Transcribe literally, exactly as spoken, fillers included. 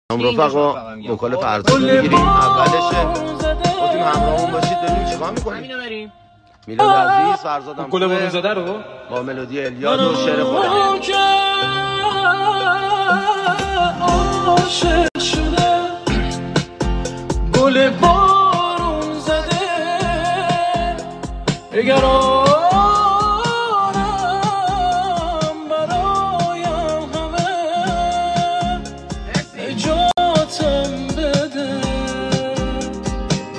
هم رفقا وکال فرزاد میگیریم اولشه. گفتیم همراهمون باشید ببینیم چیکار میکنیم. همینو بریم. میلاد عزیز فرزادم گل بارونزاده رو با ملودی الیاد و شعر خودم عاشق شده گل بارون زده اگر